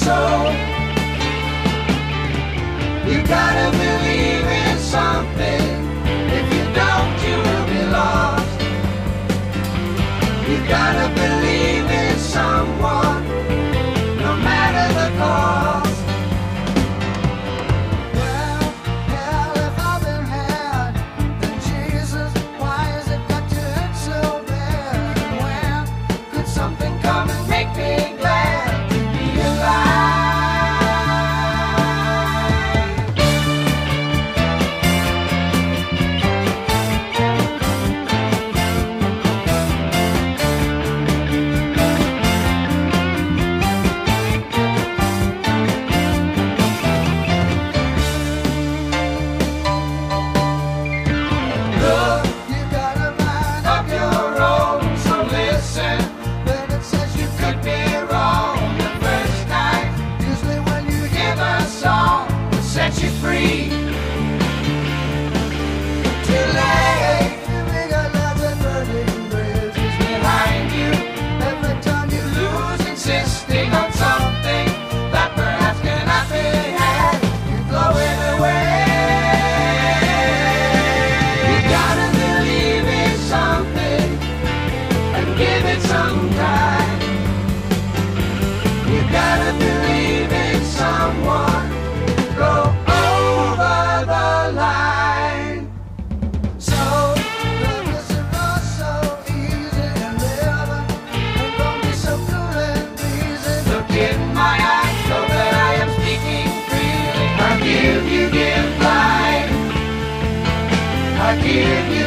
soul. You gotta believe in something. If you don't, you will be lost. You gotta believe in someone, no matter the cost. Well, hell, if I've been had, then Jesus, why has it got to hurt so bad? When could something come and make me glad to be alive? Look, you got a mind of your own, so listen. When it says you could be wrong the first time, usually when you hear the song will set you free. Too late, we got lots of burning bridges behind you. Every time you lose, insisting on something that perhaps cannot be had, you blow it away. You gotta believe in something and give it some time. You gotta believe in someone, go over the line. So, love isn't all so easy and living, and don't be so cool and easy. Look in my eyes, know that I am speaking freely. I give you life. I give you